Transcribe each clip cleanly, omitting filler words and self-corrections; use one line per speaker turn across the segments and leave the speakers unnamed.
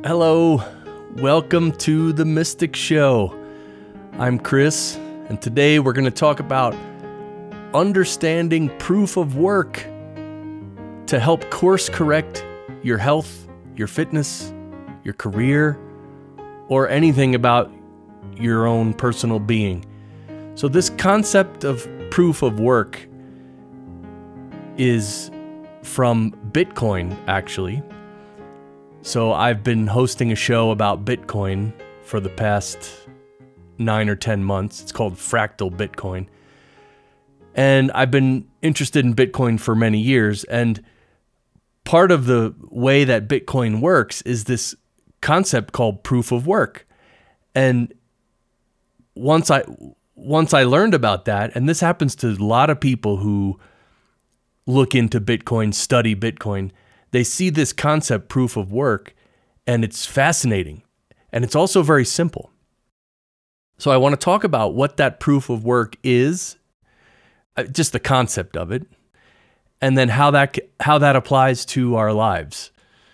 Hello, welcome to The Mystic Show. I'm Chris, and today we're going to talk about understanding proof of work to help course correct your health, your fitness, your career, or anything about your own personal being. So this concept of proof of work is from Bitcoin, actually. So I've been hosting a show about Bitcoin for the past 9 or 10 months. It's called Fractal Bitcoin. And I've been interested in Bitcoin for many years. And part of the way that Bitcoin works is this concept called proof of work. And once I learned about that, and this happens to a lot of people who look into Bitcoin, study Bitcoin, they see this concept, proof of work, and it's fascinating. And it's also very simple. So I want to talk about what that proof of work is, just the concept of it, and then how that applies to our lives.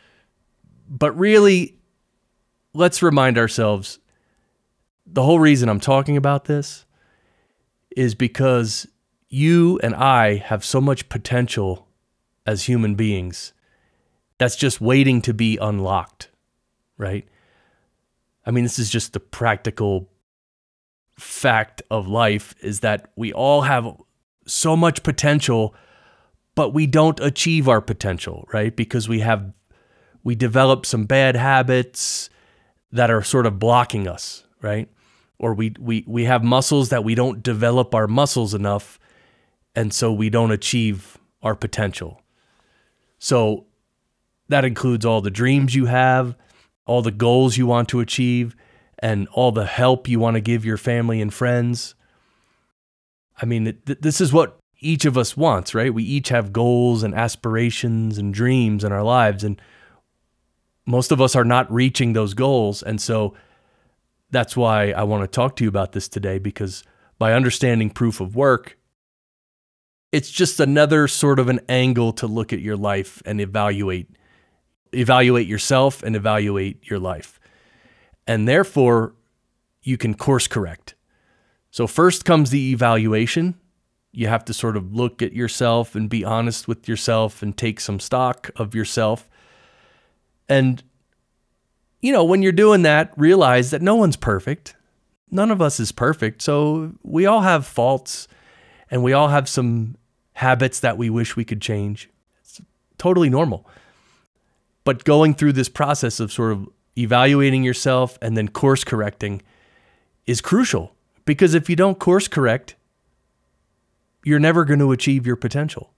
But really, let's remind ourselves, the whole reason I'm talking about this is because you and I have so much potential as human beings that's just waiting to be unlocked, right? I mean, this is just the practical fact of life, is that we all have so much potential, but we don't achieve our potential, right? Because we develop some bad habits that are sort of blocking us, right? Or we have muscles that we don't develop our muscles enough, and so we don't achieve our potential. So that includes all the dreams you have, all the goals you want to achieve, and all the help you want to give your family and friends. I mean, this is what each of us wants, right? We each have goals and aspirations and dreams in our lives, and most of us are not reaching those goals. And so that's why I want to talk to you about this today, because by understanding proof of work, it's just another sort of an angle to look at your life and evaluate yourself and evaluate your life. And therefore, you can course correct. So first comes the evaluation. You have to sort of look at yourself and be honest with yourself and take some stock of yourself. And, when you're doing that, realize that no one's perfect. None of us is perfect. So we all have faults, and we all have some habits that we wish we could change. It's totally normal. But going through this process of sort of evaluating yourself and then course correcting is crucial, because if you don't course correct, you're never going to achieve your potential.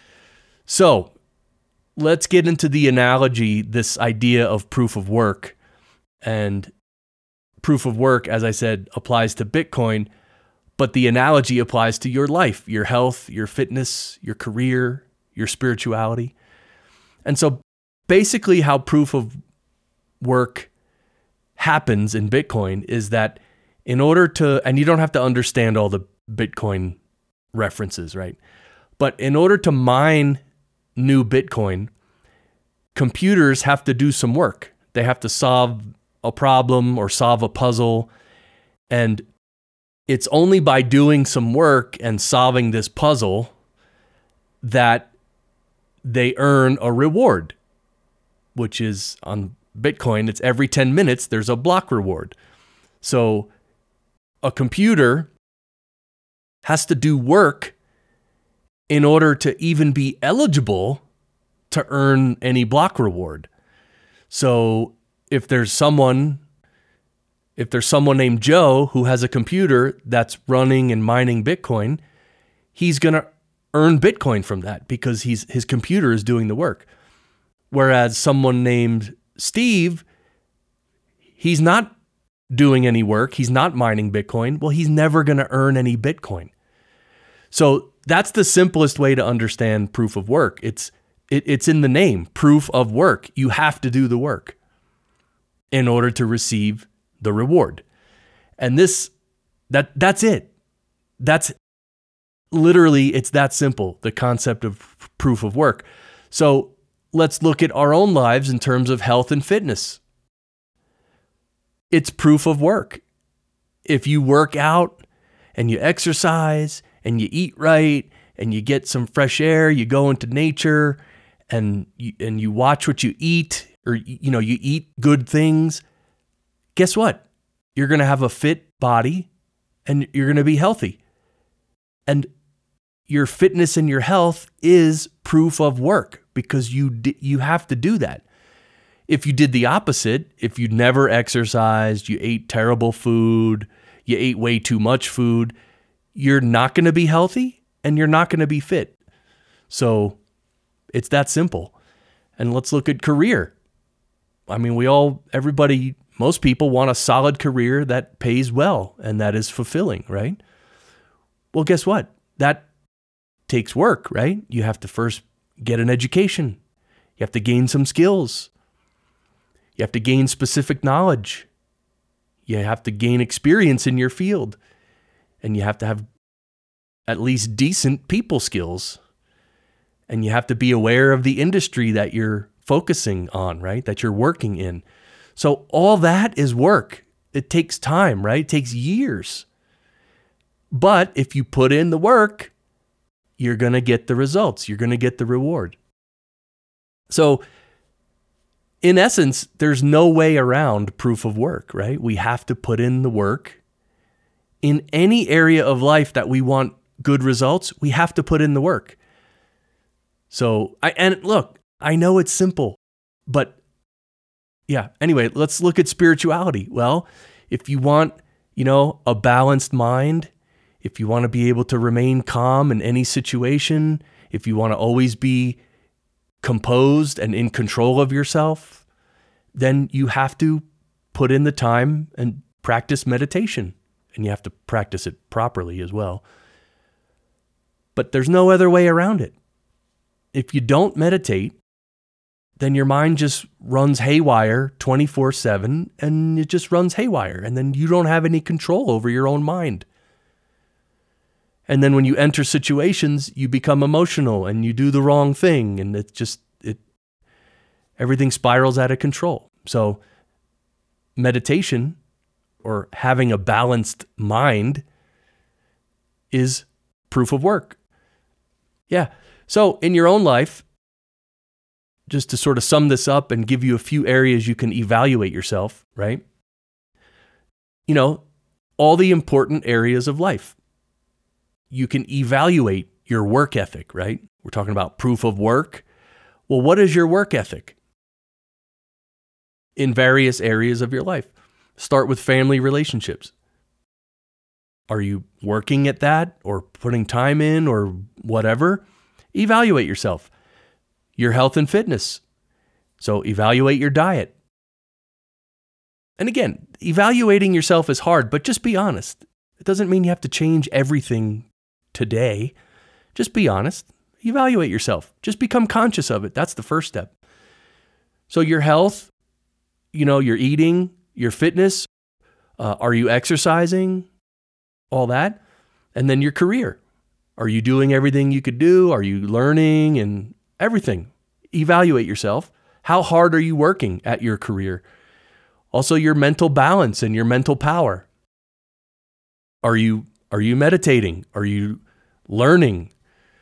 So let's get into the analogy, this idea of proof of work. And proof of work, as I said, applies to Bitcoin, but the analogy applies to your life, your health, your fitness, your career, your spirituality. And so basically how proof of work happens in Bitcoin is that in order to, and you don't have to understand all the Bitcoin references, right? But in order to mine new Bitcoin, computers have to do some work. They have to solve a problem or solve a puzzle. And it's only by doing some work and solving this puzzle that they earn a reward, which is on Bitcoin, it's every 10 minutes, there's a block reward. So a computer has to do work in order to even be eligible to earn any block reward. So if there's someone named Joe who has a computer that's running and mining Bitcoin, he's going to earn Bitcoin from that because his computer is doing the work. Whereas someone named Steve, he's not doing any work. He's not mining Bitcoin. Well, he's never going to earn any Bitcoin. So that's the simplest way to understand proof of work. It's in the name, proof of work. You have to do the work in order to receive the reward. And that's it. That's literally, it's that simple, the concept of proof of work. So let's look at our own lives in terms of health and fitness. it's proof of work. If you work out and you exercise and you eat right and you get some fresh air, you go into nature and you watch what you eat, or you eat good things, guess what? You're going to have a fit body and you're going to be healthy. And your fitness and your health is proof of work, because you have to do that. If you did the opposite, if you never exercised, you ate terrible food, you ate way too much food, you're not going to be healthy and you're not going to be fit. So it's that simple. And let's look at career. I mean, most people want a solid career that pays well and that is fulfilling, right? Well, guess what? That takes work, right? You have to first get an education. You have to gain some skills. You have to gain specific knowledge. You have to gain experience in your field. And you have to have at least decent people skills. And you have to be aware of the industry that you're focusing on, right? That you're working in. So all that is work. It takes time, right? It takes years. But if you put in the work, you're going to get the results. You're going to get the reward. So in essence, there's no way around proof of work, right? We have to put in the work. In any area of life that we want good results, we have to put in the work. So, I know it's simple, but yeah, anyway, let's look at spirituality. Well, if you want, a balanced mind, if you want to be able to remain calm in any situation, if you want to always be composed and in control of yourself, then you have to put in the time and practice meditation. And you have to practice it properly as well. But there's no other way around it. If you don't meditate, then your mind just runs haywire 24/7, and it just runs haywire. And then you don't have any control over your own mind. And then when you enter situations, you become emotional and you do the wrong thing, and everything spirals out of control. So meditation, or having a balanced mind, is proof of work. Yeah. So in your own life, just to sort of sum this up and give you a few areas you can evaluate yourself, right? All the important areas of life. You can evaluate your work ethic, right? We're talking about proof of work. Well, what is your work ethic in various areas of your life? Start with family relationships. Are you working at that or putting time in or whatever? Evaluate yourself. Your health and fitness. So evaluate your diet. And again, evaluating yourself is hard, but just be honest. It doesn't mean you have to change everything today. Just be honest. Evaluate yourself. Just become conscious of it. That's the first step. So your health, your eating, your fitness, are you exercising? All that. And then your career. Are you doing everything you could do? Are you learning and everything? Evaluate yourself. How hard are you working at your career? Also, your mental balance and your mental power. Are you meditating? Are you learning?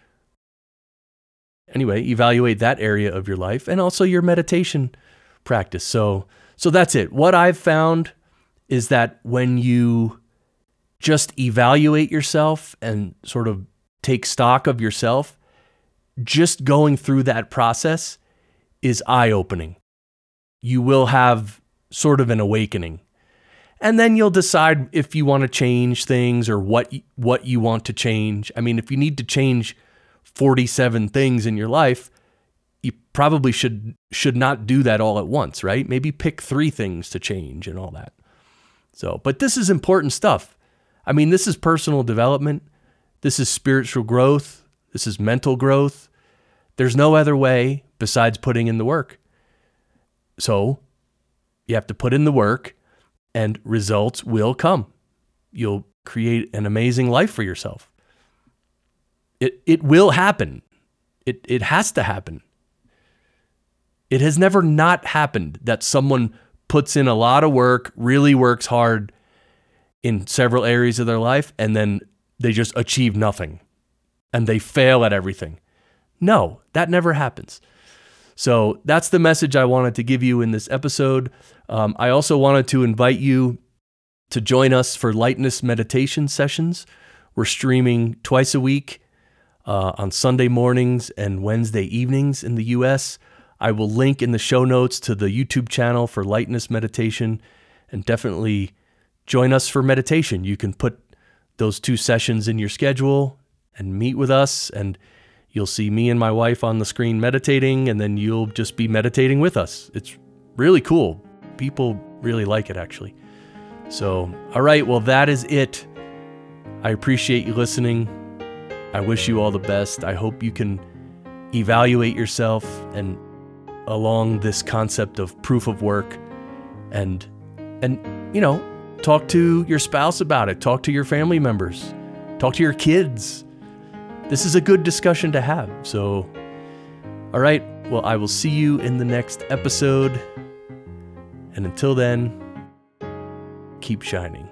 Anyway, evaluate that area of your life, and also your meditation practice. So that's it. What I've found is that when you just evaluate yourself and sort of take stock of yourself, just going through that process is eye-opening. You will have sort of an awakening. And then you'll decide if you want to change things or what you want to change. I mean, if you need to change 47 things in your life, you probably should not do that all at once, right? Maybe pick 3 things to change and all that. So, but this is important stuff. I mean, this is personal development. This is spiritual growth. This is mental growth. There's no other way besides putting in the work. So you have to put in the work, and results will come. You'll create an amazing life for yourself. It will happen. It has to happen. It has never not happened that someone puts in a lot of work, really works hard in several areas of their life, and then they just achieve nothing and they fail at everything. No, that never happens. So that's the message I wanted to give you in this episode. I also wanted to invite you to join us for lightness meditation sessions. We're streaming twice a week on Sunday mornings and Wednesday evenings in the US. I will link in the show notes to the YouTube channel for lightness meditation, and definitely join us for meditation. You can put those 2 sessions in your schedule and meet with us, and you'll see me and my wife on the screen meditating, and then you'll just be meditating with us. It's really cool. People really like it, actually. So, all right, well, that is it. I appreciate you listening. I wish you all the best. I hope you can evaluate yourself and along this concept of proof of work, and talk to your spouse about it. Talk to your family members. Talk to your kids. This is a good discussion to have. So, all right. Well, I will see you in the next episode. And until then, keep shining.